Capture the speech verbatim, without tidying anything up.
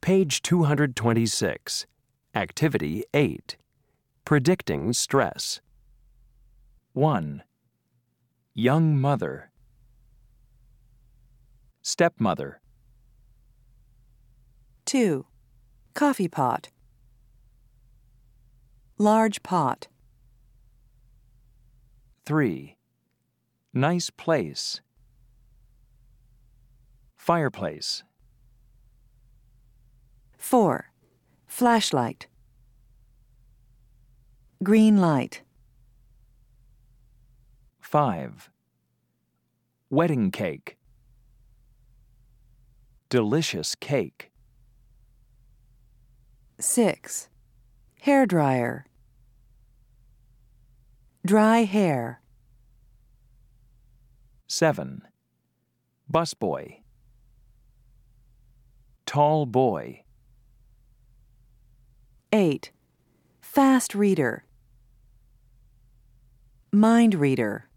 Page two hundred twenty-six. Activity eight. Predicting stress. one. Young mother. Stepmother. two. Coffee pot. Large pot. three. Nice place. Fireplace. four. Flashlight. Green light. five. Wedding cake. Delicious cake. six. Hair dryer. Dry hair. seven. Busboy. Tall boy. eight. Fast reader. Mind reader.